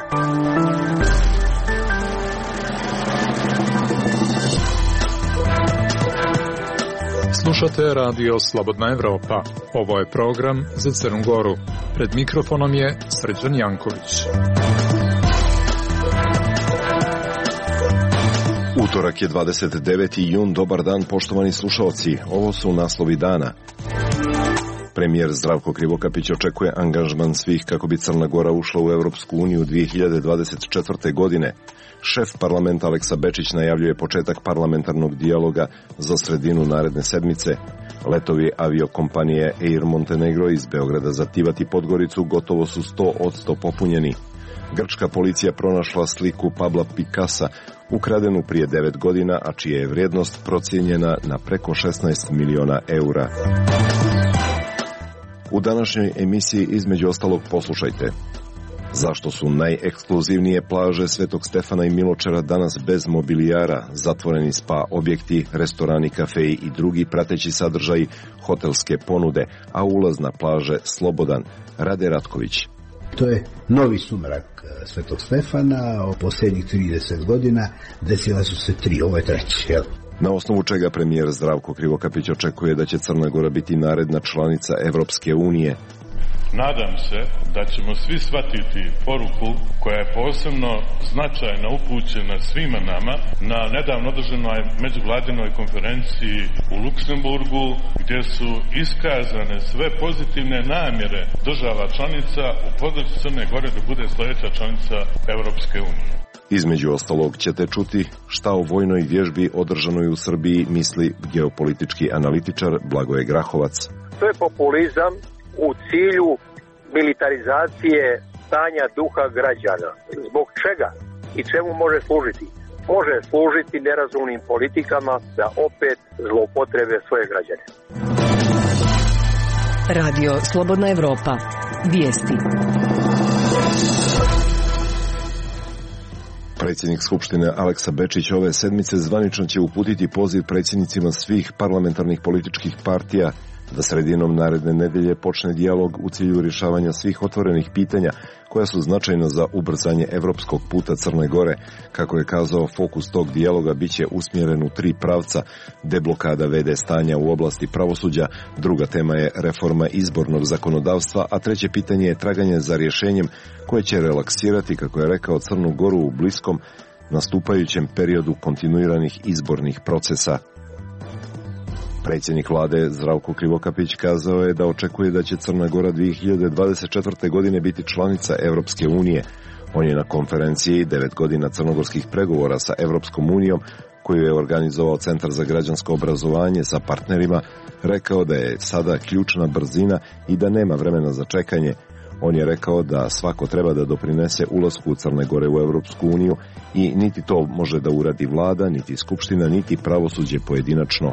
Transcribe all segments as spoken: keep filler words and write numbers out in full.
Slušate radio Slobodna Evropa. Ovo je program za Crnu Goru. Pred mikrofonom je Srđan Janković. Utorak je dvadeset deveti jun, dobar dan poštovani slušalci. Ovo su naslovi dana. Premijer Zdravko Krivokapić očekuje angažman svih kako bi Crna Gora ušla u Evropsku uniju dvije hiljade dvadeset četvrte. godine. Šef parlamenta Aleksa Bečić najavljuje početak parlamentarnog dijaloga za sredinu naredne sedmice. Letovi aviokompanije Air Montenegro iz Beograda za Tivat i Podgoricu gotovo su sto posto popunjeni. Grčka policija pronašla sliku Pabla Picassa, ukradenu prije devet godina, a čija je vrijednost procijenjena na preko šesnaest miliona eura. U današnjoj emisiji između ostalog poslušajte. Zašto su najekskluzivnije plaže Svetog Stefana i Miločara danas bez mobilijara, zatvoreni spa objekti, restorani, kafeji i drugi prateći sadržaji, hotelske ponude, a ulaz na plaže slobodan? Rade Ratković. To je novi sumrak Svetog Stefana, o posljednjih trideset godina desila su se tri, ovo je treći, jel? Na osnovu čega premijer Zdravko Krivokapić očekuje da će Crna Gora biti naredna članica Evropske unije. Nadam se da ćemo svi shvatiti poruku koja je posebno značajna upućena svima nama na nedavno održanoj međuvladinoj konferenciji u Luksemburgu, gdje su iskazane sve pozitivne namjere država članica u podršci Crne Gore da bude sljedeća članica Evropske unije. Između ostalog ćete čuti šta o vojnoj vježbi održanoj u Srbiji misli geopolitički analitičar Blagoje Grahovac. To je populizam u cilju militarizacije stanja duha građana. Zbog čega i čemu može služiti? Može služiti nerazumnim politikama da opet zloupotrebe svoje građane. Radio Slobodna Evropa. Vijesti. Predsjednik Skupštine Aleksa Bečić ove sedmice zvanično će uputiti poziv predsjednicima svih parlamentarnih političkih partija da sredinom naredne nedelje počne dijalog u cilju rješavanja svih otvorenih pitanja koja su značajna za ubrzanje evropskog puta Crne Gore. Kako je kazao, fokus tog dijaloga bit će usmjeren u tri pravca: deblokada ve de stanja u oblasti pravosuđa, druga tema je reforma izbornog zakonodavstva, a treće pitanje je traganje za rješenjem koje će relaksirati, kako je rekao, Crnu Goru u bliskom nastupajućem periodu kontinuiranih izbornih procesa. Predsjednik vlade Zdravko Krivokapić kazao je da očekuje da će Crna Gora dvije hiljade dvadeset četvrte. godine biti članica Evropske unije. On je na konferenciji devet godina crnogorskih pregovora sa Evropskom unijom, koju je organizovao Centar za građansko obrazovanje sa partnerima, rekao da je sada ključna brzina i da nema vremena za čekanje. On je rekao da svako treba da doprinese ulasku Crne Gore u Evropsku uniju i niti to može da uradi vlada, niti skupština, niti pravosuđe pojedinačno.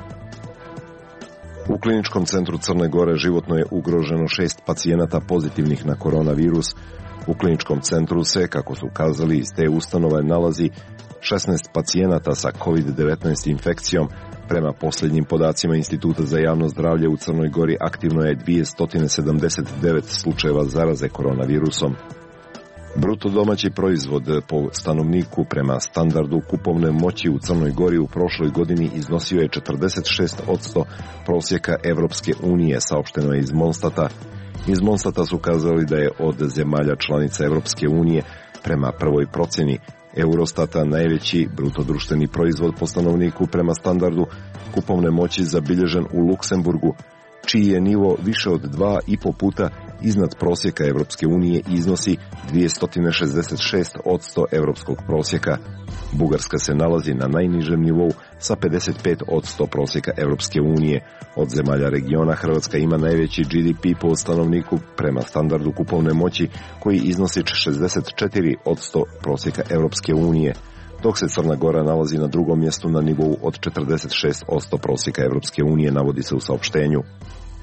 U kliničkom centru Crne Gore životno je ugroženo šest pacijenata pozitivnih na koronavirus. U kliničkom centru se, kako su kazali iz te ustanove, nalazi šesnaest pacijenata sa kovid devetnaest infekcijom. Prema posljednjim podacima Instituta za javno zdravlje u Crnoj Gori aktivno je dvjesto sedamdeset devet slučajeva zaraze koronavirusom. Bruto domaći proizvod po stanovniku prema standardu kupovne moći u Crnoj Gori u prošloj godini iznosio je četrdeset šest posto prosjeka Evropske unije, saopšteno je iz Monstata. Iz Monstata su kazali da je od zemalja članica Evropske unije prema prvoj procjeni Eurostata najveći bruto društveni proizvod po stanovniku prema standardu kupovne moći zabilježen u Luksemburgu, čiji je nivo više od dva i po puta iznad prosjeka Evropske unije i iznosi dvjesto šezdeset šest posto evropskog prosjeka. Bugarska se nalazi na najnižem nivou sa pedeset pet posto prosjeka Evropske unije. Od zemalja regiona Hrvatska ima najveći G D P po stanovniku prema standardu kupovne moći koji iznosi šezdeset četiri posto prosjeka Evropske unije, dok se Crna Gora nalazi na drugom mjestu na nivou od četrdeset šest posto prosjeka Evropske unije, navodi se u saopštenju.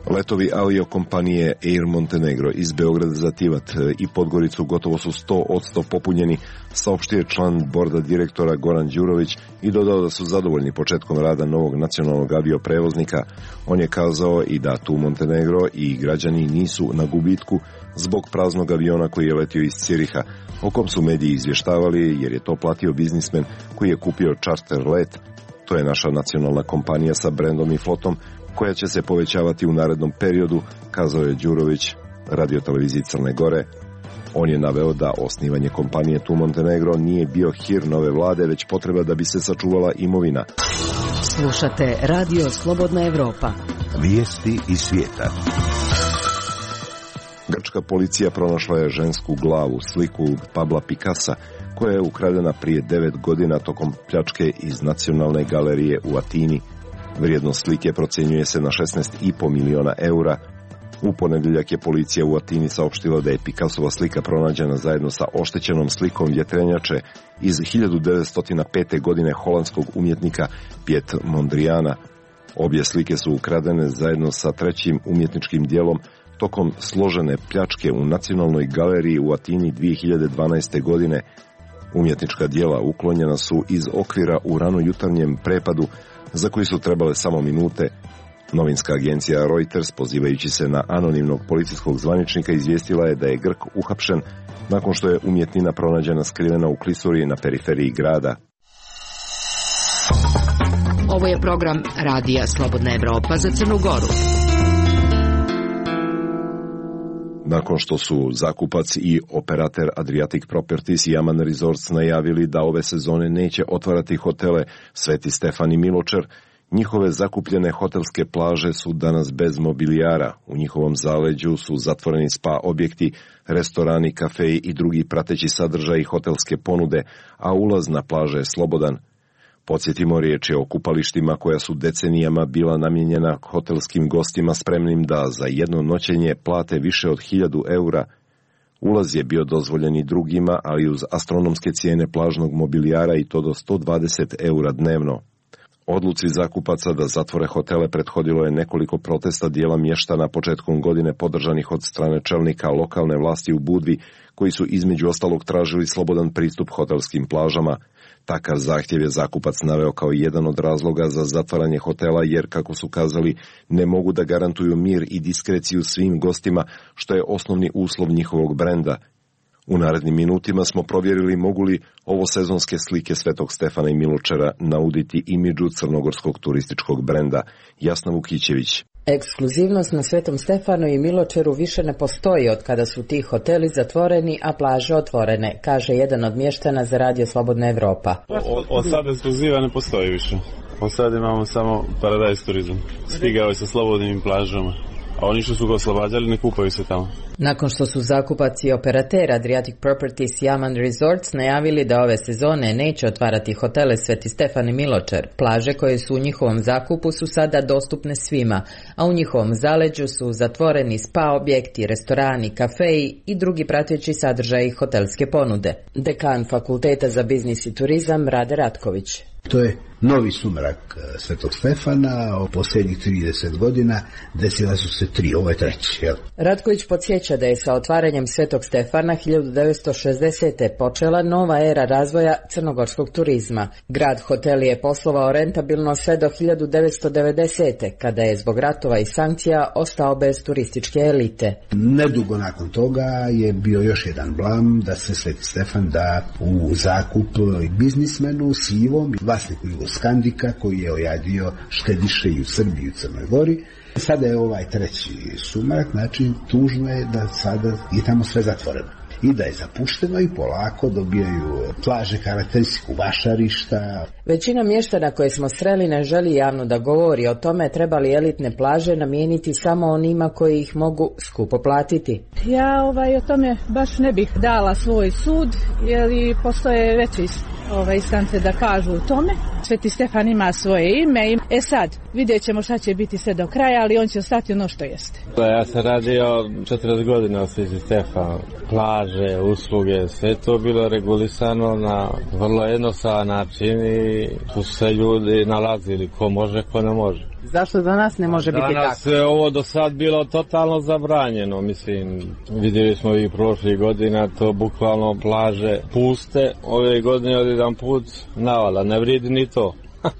Letovi aviokompanije Air Montenegro iz Beograda za Tivat i Podgoricu gotovo su sto posto popunjeni, saopštio je član borda direktora Goran Đurović i dodao da su zadovoljni početkom rada novog nacionalnog avioprevoznika. On je kazao i da tu Montenegro i građani nisu na gubitku zbog praznog aviona koji je letio iz Ciriha, o kom su mediji izvještavali jer je to platio biznismen koji je kupio charter let. To je naša nacionalna kompanija sa brendom i flotom koja će se povećavati u narednom periodu, kazao je Đurović radioteleviziji Crne Gore. On je naveo da osnivanje kompanije Tu Montenegro nije bio hir nove vlade, već potreba da bi se sačuvala imovina. Slušate Radio Slobodna Evropa. Vijesti iz svijeta. Grčka policija pronašla je žensku glavu, sliku Pabla Picassa, koja je ukradena prije devet godina tokom pljačke iz Nacionalne galerije u Atini. Vrijednost slike procjenjuje se na šesnaest i po miliona eura. U ponedjeljak je policija u Atini saopštila da je Picassova slika pronađena zajedno sa oštećenom slikom vjetrenjače iz hiljadu devetsto pete. godine holandskog umjetnika Piet Mondriana. Obje slike su ukradene zajedno sa trećim umjetničkim dijelom tokom složene pljačke u Nacionalnoj galeriji u Atini dvije hiljade dvanaeste. godine. Umjetnička dijela uklonjena su iz okvira u ranojutarnjem prepadu za koji su trebale samo minute. Novinska agencija Reuters, pozivajući se na anonimnog policijskog zvaničnika, izvijestila je da je Grk uhapšen nakon što je umjetnina pronađena skrivena u klisuri na periferiji grada. Ovo je program Radija Slobodna Evropa za Crnu Goru. Nakon što su zakupac i operater Adriatic Properties i Aman Resorts najavili da ove sezone neće otvarati hotele Sveti Stefan i Miločer, njihove zakupljene hotelske plaže su danas bez mobilijara. U njihovom zaleđu su zatvoreni spa objekti, restorani, kafeji i drugi prateći sadržaji hotelske ponude, a ulaz na plaže je slobodan. Podsjetimo, riječ je o kupalištima koja su decenijama bila namijenjena hotelskim gostima spremnim da za jedno noćenje plate više od hiljadu eura. Ulaz je bio dozvoljen i drugima, ali uz astronomske cijene plažnog mobilijara i to do sto dvadeset eura dnevno. Odluci zakupaca da zatvore hotele prethodilo je nekoliko protesta dijela mještana početkom godine podržanih od strane čelnika lokalne vlasti u Budvi, koji su između ostalog tražili slobodan pristup hotelskim plažama. Takav zahtjev je zakupac naveo kao jedan od razloga za zatvaranje hotela jer, kako su kazali, ne mogu da garantuju mir i diskreciju svim gostima, što je osnovni uslov njihovog brenda. U narednim minutima smo provjerili mogu li ovo sezonske slike Svetog Stefana i Miločera nauditi imidžu crnogorskog turističkog brenda. Jasna Vukićević. Ekskluzivnost na Svetom Stefanu i Miločeru više ne postoji od kada su ti hoteli zatvoreni, a plaže otvorene, kaže jedan od mještana za Radio Slobodna Evropa. Od, od sada ekskluziva ne postoji više. Od sada imamo samo Paradise turizam. Stigao je sa slobodnim plažama. A oni što su ga oslobađali ne kupaju se tamo. Nakon što su zakupac i operater Adriatic Properties i Aman Resorts najavili da ove sezone neće otvarati hotele Sveti Stefan i Miločer, plaže koje su u njihovom zakupu su sada dostupne svima, a u njihovom zaleđu su zatvoreni spa objekti, restorani, kafeji i drugi prateći sadržaji hotelske ponude. Dekan Fakulteta za biznis i turizam Rade Ratković. To je novi sumrak Svetog Stefana, o posljednjih trideset godina desila su se tri, ovo je treći. Jel? Ratković podsjeća da je sa otvaranjem Svetog Stefana hiljadu devetsto šezdesete. počela nova era razvoja crnogorskog turizma. Grad hotel je poslovao rentabilno sve do hiljadu devetsto devedesete. kada je zbog ratova i sankcija ostao bez turističke elite. Nedugo nakon toga je bio još jedan blam da se Sveti Stefan da u zakup biznismenu sivom, vlasniku Jugoskandika, koji je ojadio štediše i u Srbiji i u Crnoj Gori. Sada je ovaj treći sumrak, znači tužno je da sada je tamo sve zatvoreno i da je zapušteno i polako dobijaju plaže karakteristiku vašarišta. Većina mještana koje smo sreli ne želi javno da govori o tome treba li elitne plaže namijeniti samo onima koji ih mogu skupo platiti. Ja ovaj, o tome baš ne bih dala svoj sud, jer postoje veće ove instance da kažu o tome. Sveti Stefan ima svoje ime. E sad, vidjet ćemo šta će biti sve do kraja, ali on će ostati ono što jeste. Ja sam radio četrdeset godina u Sveti Stefan, plaže, usluge, sve to bilo regulisano na vrlo jednostavan način i tu su se ljudi nalazili ko može, ko ne može. Zašto za nas ne može biti tako? Danas je ovo do sad bilo totalno zabranjeno, mislim, vidjeli smo i prošlih godina to bukvalno plaže puste, ove godine od jedan put navala, ne vridi ni to.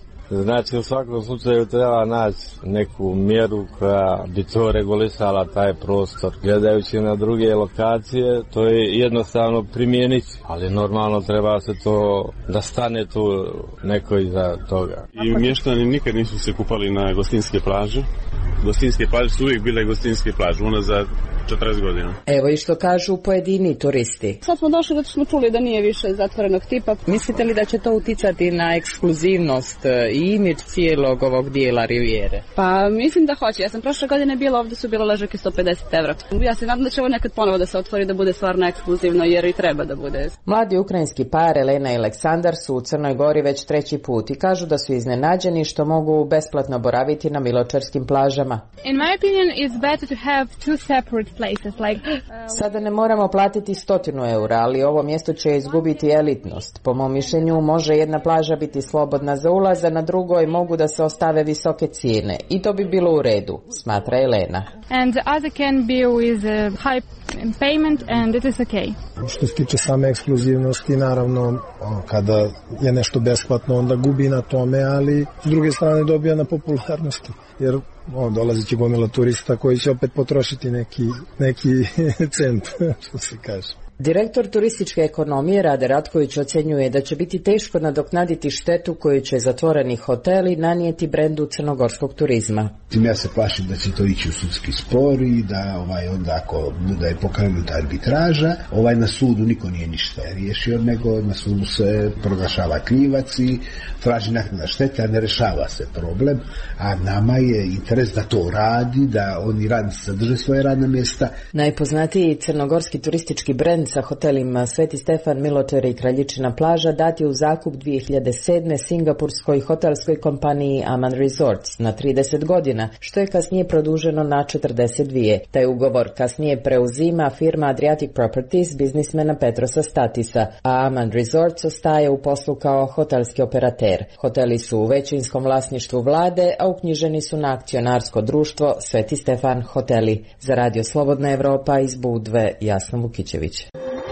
Znači u svakom slučaju treba naći neku mjeru koja bi to regulisala taj prostor. Gledajući na druge lokacije, to je jednostavno primijeniti, ali normalno treba se to da stane tu neko iza toga. I mještani nikad nisu se kupali na gostinske plaže. Gostinske plaže su uvijek bile gostinske plaže, unazad četrdeset godina. Evo i što kažu pojedini turisti. Sad smo došli da smo čuli da nije više zatvorenog tipa. Mislite li da će to uticati na ekskluzivnost i imidž cijelog ovog dijela rivijere? Pa mislim da hoće. Ja sam prošle godine bila, ovdje su bile ležake sto pedeset evra. Ja se nadam da će ovo nekad ponovo da se otvori, da bude stvarno ekskluzivno, jer i treba da bude. Mladi ukrajinski par Elena i Aleksandar su u Crnoj Gori već treći put i kažu da su iznenađeni što mogu besplatno boraviti na miločarskim plažama. In my opinion, it's better to have two separate places. Like, uh... Sada ne moramo platiti stotinu eura, ali ovo mjesto će izgubiti elitnost. Po mom mišljenju može jedna plaža biti slobodna za ulaz, a na drugoj mogu da se ostave visoke cijene. I to bi bilo u redu, smatra Elena. And the other can be with a high payment and it is okay. Što se tiče same ekskluzivnosti, naravno, kada je nešto besplatno, onda gubi na tome, ali s druge strane dobija na popularnosti. Jer o, dolazi će gomila turista koji će opet potrošiti neki, neki cent, što se kaže. Direktor turističke ekonomije Rade Ratković ocjenjuje da će biti teško nadoknaditi štetu koju će zatvoreni hoteli nanijeti brendu crnogorskog turizma. Ja se plašim da će to ići u sudski spor i da ovaj, onda ako da je pokrenuta arbitraža, ovaj na sudu niko nije ništa riješio, nego na sudu se proglašava krivac i traži naknada štete, a ne rešava se problem. A nama je interes da to radi, da oni radnici zadrže svoje radna mjesta. Najpoznatiji crnogorski turistički brend sa hotelima Sveti Stefan, Miločer i Kraljičina plaža dat je u zakup dvije hiljade sedme singapurskoj hotelskoj kompaniji Aman Resorts na trideset godina, što je kasnije produženo na četrdeset dvije. Taj ugovor kasnije preuzima firma Adriatic Properties biznismena Petrosa Statisa, a Aman Resorts ostaje u poslu kao hotelski operater. Hoteli su u većinskom vlasništvu vlade, a uknjiženi su na akcionarsko društvo Sveti Stefan hoteli. Za Radio Slobodna Evropa iz Budve, Jasna Vukićević.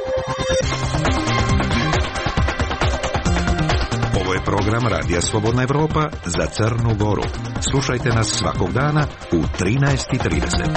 Ovo je program Radija Slobodna Evropa za Crnu Goru. Slušajte nas svakog dana u trinaest i trideset.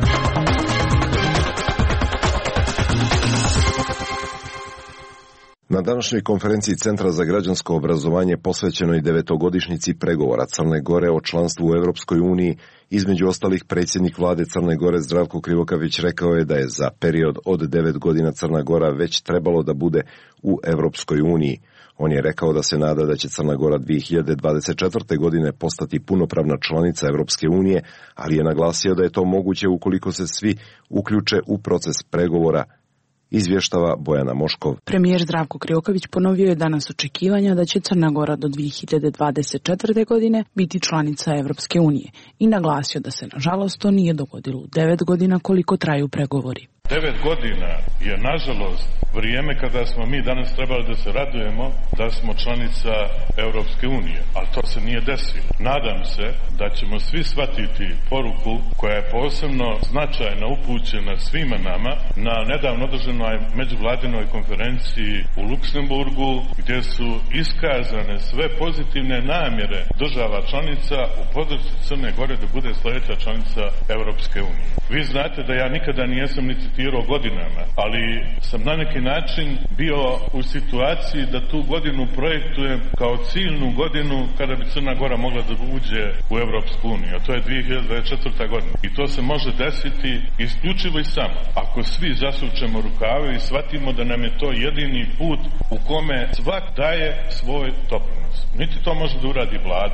Na današnjoj konferenciji Centra za građansko obrazovanje posvećenoj devetogodišnjici pregovora Crne Gore o članstvu u Europskoj uniji, između ostalih predsjednik vlade Crne Gore Zdravko Krivokapić rekao je da je za period od devet godina Crna Gora već trebalo da bude u Europskoj uniji. On je rekao da se nada da će Crna Gora dvije hiljade dvadeset četvrte. godine postati punopravna članica Europske unije, ali je naglasio da je to moguće ukoliko se svi uključe u proces pregovora. Izvještava Bojana Moškov. Premijer Zdravko Krivokapić ponovio je danas očekivanja da će Crna Gora do dvije hiljade dvadeset četvrte. godine biti članica Evropske unije i naglasio da se nažalost to nije dogodilo u devet godina koliko traju pregovori. Devet godina je, nažalost, vrijeme kada smo mi danas trebali da se radujemo da smo članica Europske unije, ali to se nije desilo. Nadam se da ćemo svi shvatiti poruku koja je posebno značajna upućena svima nama na nedavno održanoj međuvladinoj konferenciji u Luksemburgu, gdje su iskazane sve pozitivne namjere država članica u podršci Crne Gore da bude sljedeća članica Europske unije. Vi znate da ja nikada nijesam ni citirao godinama, ali sam na neki način bio u situaciji da tu godinu projektujem kao ciljnu godinu kada bi Crna Gora mogla da uđe u Europsku uniju, a to je dvije hiljade dvadeset četvrta. godina. I to se može desiti isključivo i samo ako svi zasučemo rukave i shvatimo da nam je to jedini put u kome svak daje svoj doprinos. Niti to može da uradi vlada,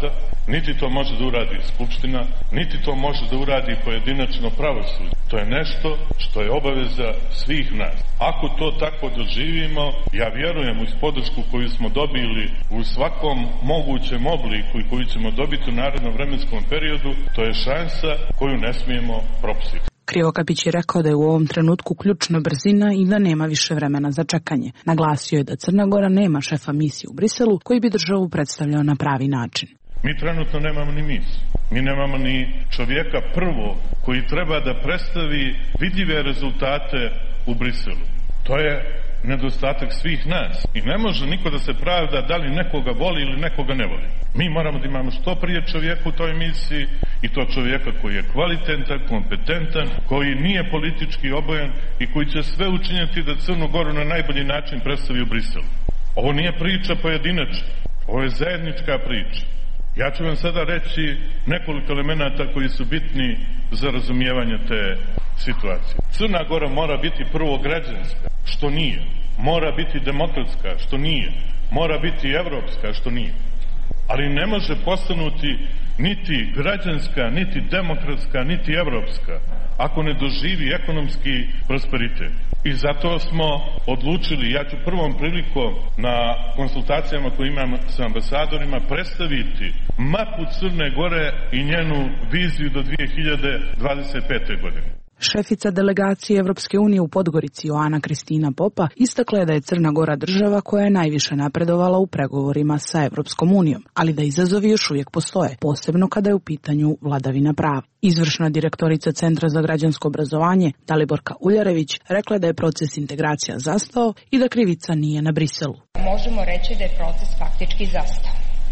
Niti to može da uradi Skupština, niti to može da uradi pojedinačno pravosuđe. To je nešto što je obaveza svih nas. Ako to tako doživimo, ja vjerujem uz podršku koju smo dobili u svakom mogućem obliku i koju ćemo dobiti u narednom vremenskom periodu, to je šansa koju ne smijemo propustiti. Krivokapić je rekao da je u ovom trenutku ključna brzina i da nema više vremena za čekanje. Naglasio je da Crna Gora nema šefa misije u Briselu koji bi državu predstavljao na pravi način. Mi trenutno nemamo ni misiju. Mi nemamo ni čovjeka prvo koji treba da predstavi vidljive rezultate u Briselu. To je nedostatak svih nas. I ne može niko da se pravda da li nekoga voli ili nekoga ne voli. Mi moramo da imamo što prije čovjeka u toj misiji i to čovjeka koji je kvalitetan, kompetentan, koji nije politički obojen i koji će sve učiniti da Crnu Goru na najbolji način predstavi u Briselu. Ovo nije priča pojedinačna. Ovo je zajednička priča. Ja ću vam sada reći nekoliko elemenata koji su bitni za razumijevanje te situacije. Crna Gora mora biti prvo građanska, što nije. Mora biti demokratska, što nije. Mora biti evropska, što nije. Ali ne može postanuti niti građanska, niti demokratska, niti evropska, ako ne doživi ekonomski prosperitet. I zato smo odlučili, ja ću prvom prilikom na konsultacijama koje imam sa ambasadorima predstaviti mapu Crne Gore i njenu viziju do dvije hiljade dvadeset pete. godine. Šefica delegacije Evropske unije u Podgorici Joana Kristina Popa istakla je da je Crna Gora država koja je najviše napredovala u pregovorima sa Evropskom unijom, ali da izazovi još uvijek postoje, posebno kada je u pitanju vladavina prava. Izvršna direktorica Centra za građansko obrazovanje Daliborka Uljarević rekla je da je proces integracija zastao i da krivica nije na Briselu. Možemo reći da je proces faktički zastao.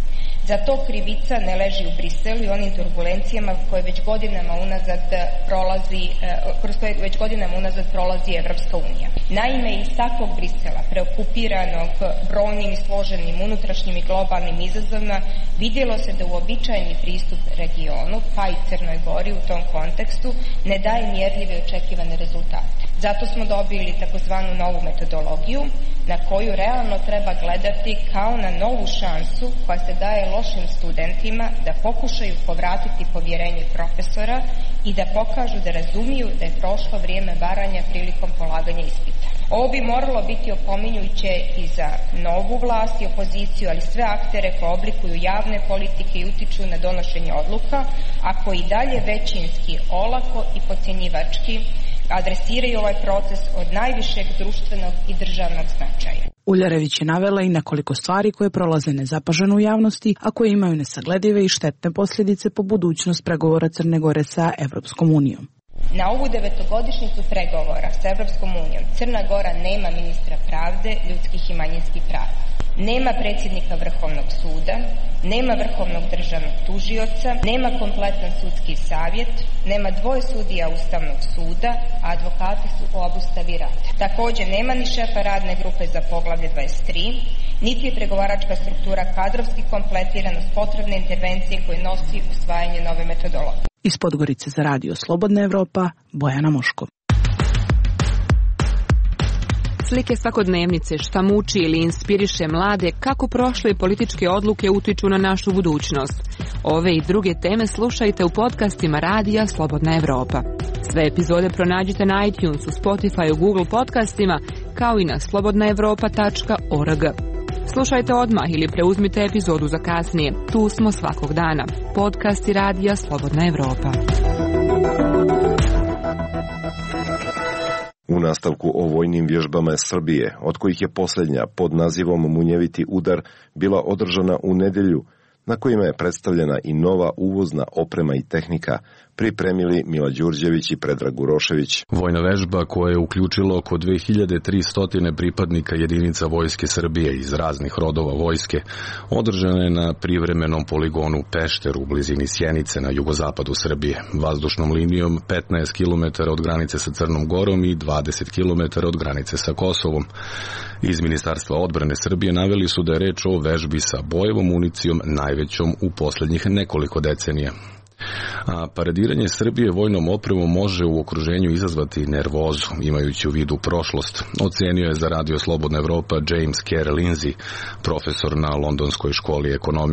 Za to krivica ne leži u Briselu i onim turbulencijama koje već godinama unazad prolazi, kroz koje već godinama unazad prolazi Evropska unija. Naime, iz takvog Brisela, preokupiranog brojnim i složenim unutrašnjim i globalnim izazovima, vidjelo se da uobičajeni pristup regionu, pa i Crnoj Gori u tom kontekstu, ne daje mjerljive i očekivane rezultate. Zato smo dobili takozvanu novu metodologiju, na koju realno treba gledati kao na novu šansu koja se daje lošim studentima da pokušaju povratiti povjerenje profesora i da pokažu da razumiju da je prošlo vrijeme varanja prilikom polaganja ispita. Ovo bi moralo biti opominjuće i za novu vlast i opoziciju, ali sve aktere koje oblikuju javne politike i utiču na donošenje odluka, a koji dalje većinski, olako i podcjenjivački adresiraju ovaj proces od najvišeg društvenog i državnog značaja. Uljarević je navela i nekoliko stvari koje prolaze nezapaženo u javnosti, a koje imaju nesagledive i štetne posljedice po budućnost pregovora Crne Gore sa Evropskom unijom. Na ovu devetogodišnjicu pregovora sa Evropskom unijom Crna Gora nema ministra pravde, ljudskih i manjinskih prava. Nema predsjednika Vrhovnog suda, nema Vrhovnog državnog tužioca, nema kompletan sudski savjet, nema dvoje sudija Ustavnog suda, a advokati su u obustavi rada. Također nema ni šefa radne grupe za poglavlje dvadeset tri, niti je pregovaračka struktura kadrovski kompletirana s potrebne intervencije koje nosi usvajanje nove metodologije. Iz Podgorice za radio Slobodna Evropa, Bojana Moškov. Slike svakodnevnice, šta muči ili inspiriše mlade, kako prošle političke odluke utiču na našu budućnost. Ove i druge teme slušajte u podcastima radija Slobodna Evropa. Sve epizode pronađite na iTunesu, Spotify, Google podcastima, kao i na slobodna evropa tačka org. Slušajte odmah ili preuzmite epizodu za kasnije. Tu smo svakog dana. Podcasti radija Slobodna Evropa. U nastavku o vojnim vježbama Srbije, od kojih je posljednja pod nazivom Munjeviti udar bila održana u nedjelju, na kojima je predstavljena i nova uvozna oprema i tehnika, pripremili Mila Đurđević i Predrag Urošević. Vojna vežba koja je uključila oko dve hiljade tristo pripadnika jedinica Vojske Srbije iz raznih rodova vojske, održana je na privremenom poligonu Pešter u blizini Sjenice na jugozapadu Srbije, vazdušnom linijom petnaest kilometara od granice sa Crnom Gorom i dvadeset kilometara od granice sa Kosovom. Iz Ministarstva odbrane Srbije naveli su da je reč o vežbi sa bojevom municijom najvećom u posljednjih nekoliko decenija. A paradiranje Srbije vojnom opremom može u okruženju izazvati nervozu, imajući u vidu prošlost, ocenio je za radio Slobodna Evropa James Kerr Lindsay, profesor na Londonskoj školi ekonomije.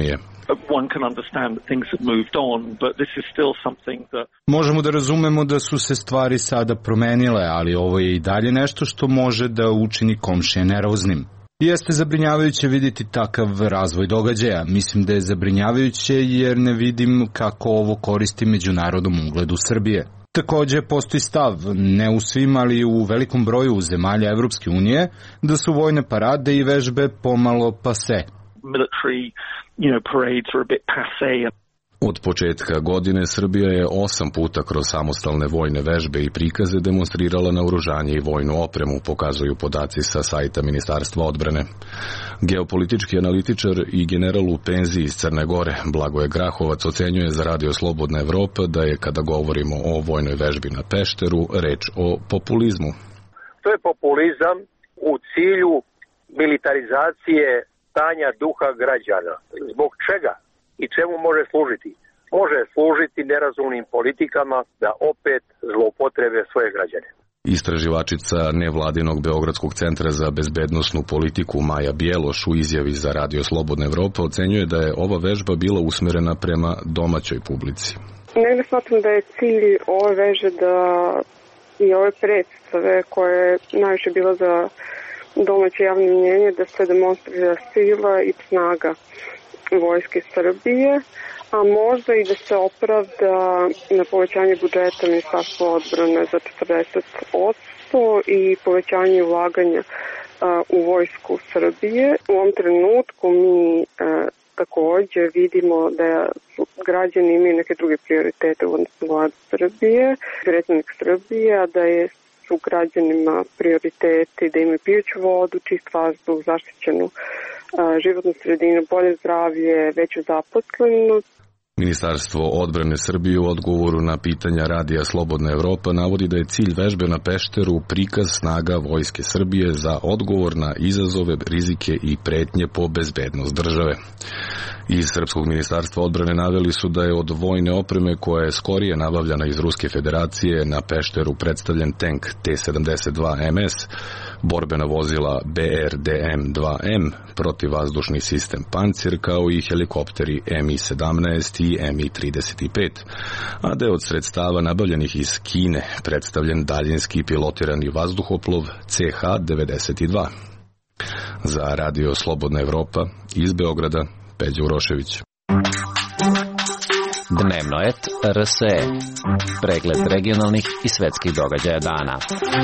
one can understand that things have moved on, but this is still something that... Možemo da razumemo da su se stvari sada promenile, ali ovo je i dalje nešto što može da učini komšije nervoznim. Jeste zabrinjavajuće vidjeti takav razvoj događaja. Mislim da je zabrinjavajuće jer ne vidim kako ovo koristi međunarodnom ugledu Srbije. Takođe, postoji stav, ne u svim, ali u velikom broju zemalja Evropske unije, da su vojne parade i vežbe pomalo pase. Military, you know, parades are a bit passé. Od početka godine Srbija je osam puta kroz samostalne vojne vežbe i prikaze demonstrirala naoružanje i vojnu opremu, pokazuju podaci sa sajta Ministarstva odbrane. Geopolitički analitičar i general u penziji iz Crne Gore, Blagoje Grahovac, ocenjuje za Radio Slobodna Evropa da je, kada govorimo o vojnoj vežbi na Pešteru, reč o populizmu. To je populizam u cilju militarizacije stanja duha građana. Zbog čega? I čemu može služiti? Može služiti nerazumnim politikama da opet zloupotrebe svoje građane. Istraživačica nevladinog Beogradskog centra za bezbednosnu politiku Maja Bjeloš u izjavi za Radio Slobodna Evropa ocenjuje da je ova vežba bila usmerena prema domaćoj publici. Negde smatram da je cilj ove veže da i ove predstave koje je najviše bila za domaće javno mnjenje, da se demonstrira sila i snaga Vojske Srbije, a možda i da se opravda na povećanje budžeta Ministarstva odbrane za četrdeset posto i povećanje ulaganja u Vojsku Srbije. U ovom trenutku mi takođe vidimo da građani imaju neke druge prioritete u odnosu Vlade Srbije, predsjednik Srbije, a da je su građanima prioriteti da imaju pijuću vodu, čist vazduh, zaštićenu životnu sredinu, bolje zdravlje, veću zaposlenost. Ministarstvo odbrane Srbije u odgovoru na pitanja Radija Slobodna Evropa navodi da je cilj vežbe na Pešteru prikaz snaga Vojske Srbije za odgovor na izazove, rizike i pretnje po bezbednost države. Iz Srpskog ministarstva odbrane naveli su da je od vojne opreme koja je skorije nabavljana iz Ruske federacije na Pešteru predstavljen tank T sedamdeset dva M S, borbena vozila B R D M dva M, protivvazdušni sistem Pancir, kao i helikopteri M I sedamnaest i M I trideset pet, a da je od sredstava nabavljenih iz Kine predstavljen daljinski pilotirani vazduhoplov C H devedeset dva. Za Radio Slobodna Evropa iz Beograda, Peđa Urošević. Dnevno et R S E. Pregled regionalnih i svetskih događaja dana.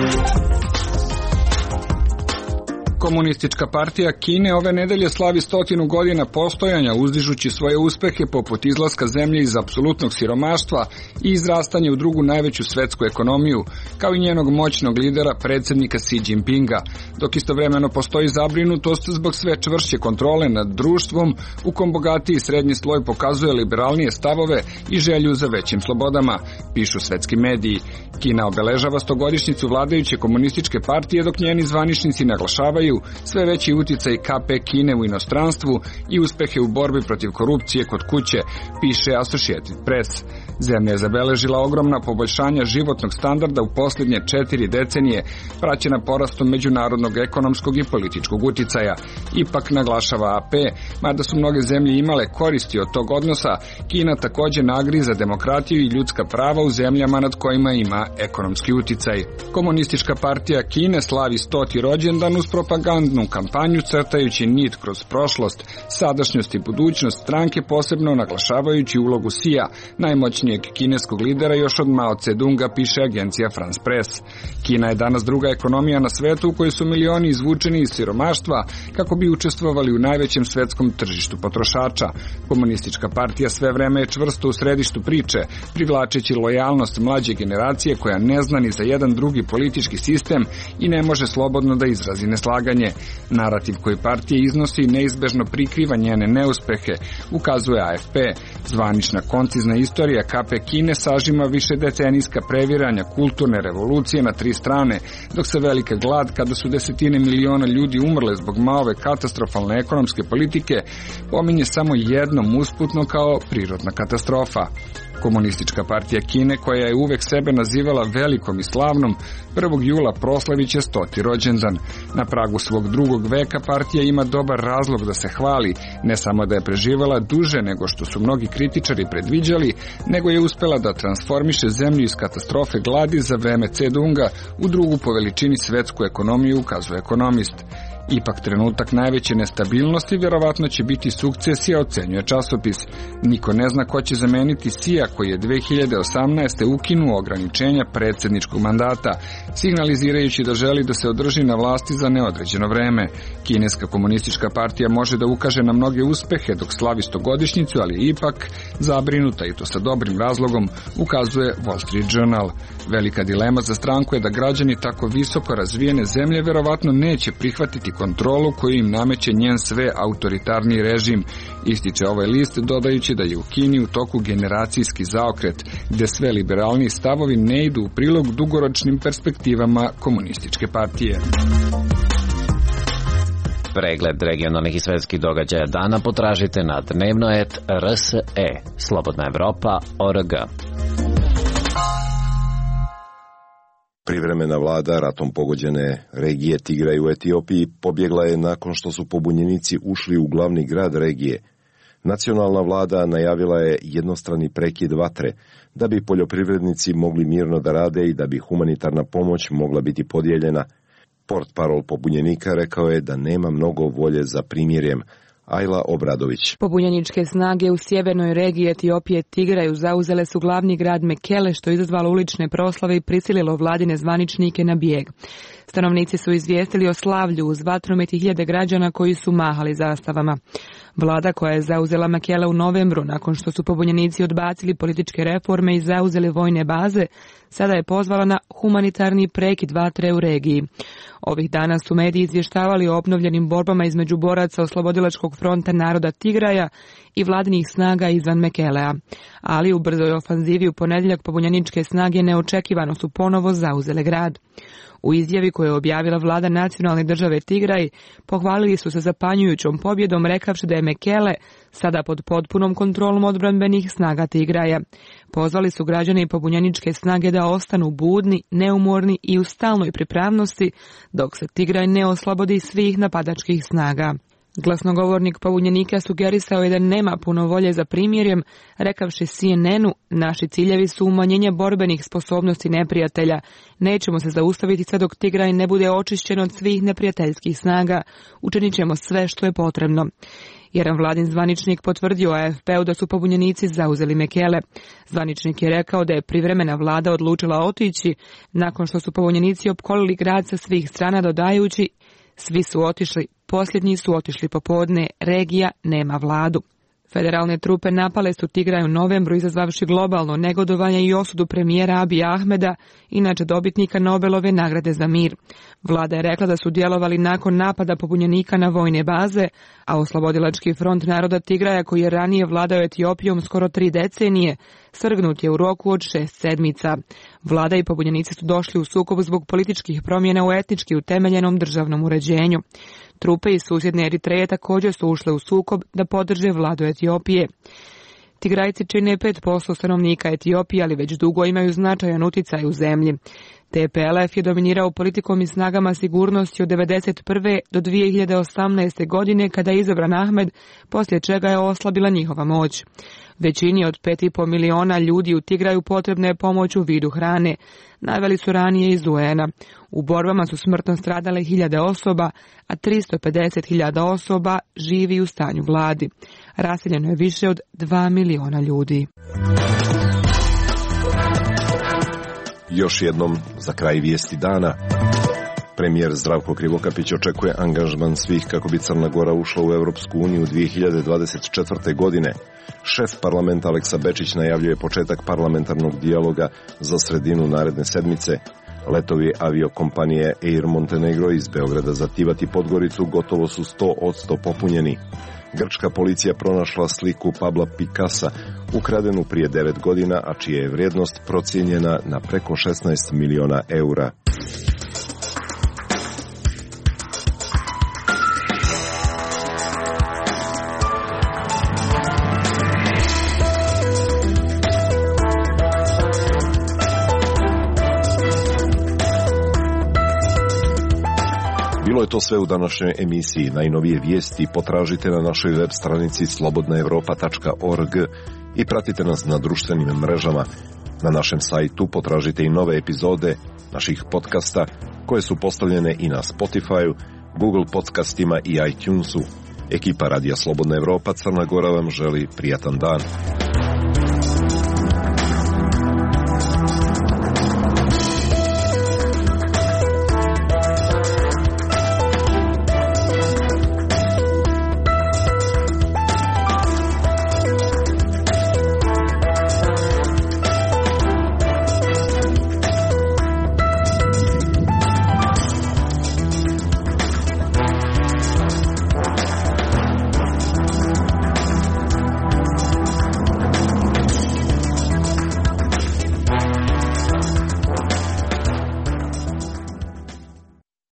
Komunistička partija Kine ove nedelje slavi stotinu godina postojanja, uzdižući svoje uspehe poput izlaska zemlje iz apsolutnog siromaštva i izrastanja u drugu najveću svetsku ekonomiju, kao i njenog moćnog lidera, predsjednika Xi Jinpinga, dok istovremeno postoji zabrinutost zbog sve čvršće kontrole nad društvom u kom bogatiji srednji sloj pokazuje liberalnije stavove i želju za većim slobodama, pišu svetski mediji. Kina obeležava stogodišnjicu vladajuće komunističke partije, dok njeni zvaničnici naglašavaju sve veći uticaj K P Kine u inostranstvu i uspehe u borbi protiv korupcije kod kuće, piše Associated Press. Zemlja je zabeležila ogromna poboljšanja životnog standarda u posljednje četiri decenije, praćena porastom međunarodnog ekonomskog i političkog uticaja. Ipak, naglašava A P, mada su mnoge zemlje imale koristi od tog odnosa, Kina takođe nagriza demokratiju i ljudska prava u zemljama nad kojima ima ekonomski uticaj. Komunistička partija Kine slavi stoti rođendan uz propagandnu kampanju, crtajući nit kroz prošlost, sadašnjost i budućnost stranke, posebno naglašavajući ulogu Xija, najmoćnijeg kineskog lidera još od Mao Tse-dunga, piše agencija France Press. Kina je danas druga ekonomija na svetu u kojoj su milioni izvučeni iz siromaštva kako bi učestvovali u najvećem svetskom tržištu potrošača. Komunistička partija sve vreme je čvrsto u središtu priče, privlačeći lojalnost mlađe generacije koja ne zna ni za jedan drugi politički sistem i ne može slobodno da izrazi neslaganje. Narativ koji partija iznosi neizbežno prikriva njene neuspehe, ukazuje A F P. Zvanična koncizna istorija K P Kine sažima više decenijska previranja kulturne revolucije na tri strane, dok se velika glad, kada su desetine miliona ljudi umrle zbog Maove katastrofalne ekonomske politike, pominje samo jednom usputno kao prirodna katastrofa. Komunistička partija Kine, koja je uvek sebe nazivala velikom i slavnom, prvog jula proslaviće stoti rođendan. Na pragu svog drugog veka partija ima dobar razlog da se hvali, ne samo da je preživala duže nego što su mnogi kritičari predviđali, nego je uspela da transformiše zemlju iz katastrofe gladi za vreme Cedunga u drugu po veličini svetsku ekonomiju, ukazuje ekonomist. Ipak trenutak najveće nestabilnosti vjerovatno će biti sukcesija, ocenjuje časopis. Niko ne zna ko će zameniti Sija, koji je dve hiljade osamnaeste. ukinuo ograničenja predsjedničkog mandata, signalizirajući da želi da se održi na vlasti za neodređeno vreme. Kineska komunistička partija može da ukaže na mnoge uspehe dok slavi stogodišnjicu, ali ipak zabrinuta, i to sa dobrim razlogom, ukazuje Wall Street Journal. Velika dilema za stranku je da građani tako visoko razvijene zemlje verovatno neće prihvatiti kontrolu koju im nameće njen sve autoritarni režim, ističe ovaj list, dodajući da je u Kini u toku generacijski zaokret, gde sve liberalniji stavovi ne idu u prilog dugoročnim perspektivama komunističke partije. Pregled regionalnih i svetskih događaja dana potražite na dnevnoet R S E, Slobodna Evropa, O R G. Privremena vlada ratom pogođene regije Tigraj u Etiopiji pobjegla je nakon što su pobunjenici ušli u glavni grad regije. Nacionalna vlada najavila je jednostrani prekid vatre, da bi poljoprivrednici mogli mirno da rade i da bi humanitarna pomoć mogla biti podijeljena. Portparol pobunjenika rekao je da nema mnogo volje za primirjem. Ajla Obradović. Pobunjeničke snage u sjevernoj regiji Etiopije Tigraju zauzele su glavni grad Mekele, što je izazvalo ulične proslave i prisililo vladine zvaničnike na bijeg. Stanovnici su izvijestili o slavlju uz vatromet i hiljade građana koji su mahali zastavama. Vlada, koja je zauzela Mekele u novembru nakon što su pobunjenici odbacili političke reforme i zauzeli vojne baze, sada je pozvala na humanitarni prekid vatre u regiji. Ovih dana su mediji izvještavali o obnovljenim borbama između boraca Oslobodilačkog fronta naroda Tigraja i vladinih snaga izvan Mekelea. Ali u brzoj ofanzivi u ponedjeljak pobunjeničke snage neočekivano su ponovo zauzele grad. U izjavi koju je objavila vlada nacionalne države Tigraj, pohvalili su se zapanjujućom pobjedom, rekavši da je Mekele sada pod potpunom kontrolom odbrambenih snaga Tigraja. Pozvali su građane i pobunjeničke snage da ostanu budni, neumorni i u stalnoj pripravnosti dok se Tigraj ne oslobodi svih napadačkih snaga. Glasnogovornik pobunjenika sugerisao je da nema puno volje za primirjem, rekavši C N N-u, naši ciljevi su umanjenje borbenih sposobnosti neprijatelja. Nećemo se zaustaviti sve dok Tigraj ne bude očišćen od svih neprijateljskih snaga. Učinit ćemo sve što je potrebno. Jedan vladin zvaničnik potvrdio A F P-u da su pobunjenici zauzeli Mekele. Zvaničnik je rekao da je privremena vlada odlučila otići nakon što su pobunjenici opkolili grad sa svih strana, dodajući: svi su otišli, posljednji su otišli popodne, regija nema vladu. Federalne trupe napale su Tigraj u novembru, izazvavši globalno negodovanje i osudu premijera Abija Ahmeda, inače dobitnika Nobelove nagrade za mir. Vlada je rekla da su djelovali nakon napada pobunjenika na vojne baze, a Oslobodilački front naroda Tigraja, koji je ranije vladao Etiopijom skoro tri decenije, svrgnut je u roku od šest sedmica. Vlada i pobunjenici su došli u sukob zbog političkih promjena u etnički utemeljenom državnom uređenju. Trupe iz susjedne Eritreje također su ušle u sukob da podrže vladu Etiopije. Tigrajci čine pet posto stanovnika Etiopije, ali već dugo imaju značajan utjecaj u zemlji. T P L F je dominirao politikom i snagama sigurnosti od devedeset prve do dvije hiljade osamnaeste. godine, kada je izabran Ahmed, poslije čega je oslabila njihova moć. Većini od pet i pol miliona ljudi u Tigraju potrebna je pomoć u vidu hrane. Naveli su ranije iz U N-a. U borbama su smrtno stradale hiljade osoba, a tristo pedeset hiljada osoba živi u stanju gladi. Raseljeno je više od dva miliona ljudi. Još jednom, za kraj vijesti dana. Premijer Zdravko Krivokapić očekuje angažman svih kako bi Crna Gora ušla u Europsku uniju dvije hiljade dvadeset četvrte. godine. Šef parlamenta Aleksa Bečić najavljuje početak parlamentarnog dijaloga za sredinu naredne sedmice. Letovi aviokompanije Air Montenegro iz Beograda za Tivat i Podgoricu gotovo su sto posto popunjeni. Grčka policija pronašla sliku Pabla Picassa, ukradenu prije devet godina, a čija je vrijednost procijenjena na preko šesnaest miliona eura. Bilo je to sve u današnjoj emisiji. Najnovije vijesti potražite na našoj web stranici slobodna evropa tačka org i pratite nas na društvenim mrežama. Na našem sajtu potražite i nove epizode naših podcasta koje su postavljene i na Spotify-u, Google podcastima i iTunesu. Ekipa Radija Slobodna Evropa Crna Gora vam želi prijatan dan.